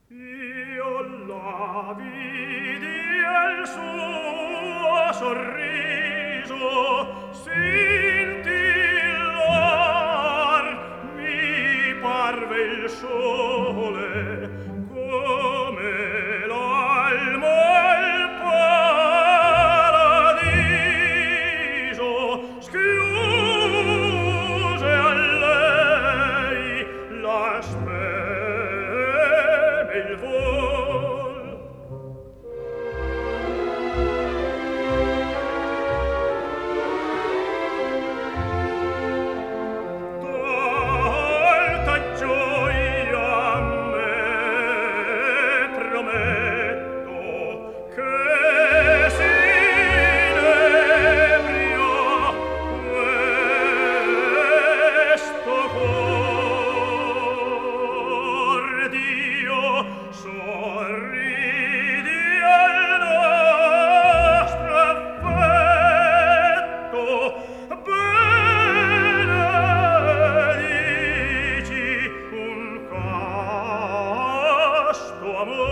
Io la vidi al suo sorriso scintillar, mi parve il sole come l'almo al paradiso. Schiuse a lei la speme il vol. Tolta gioia a me prometto che s'inebria questo cor d'Io. Sorridi al nostro affetto, benedici un casto amor.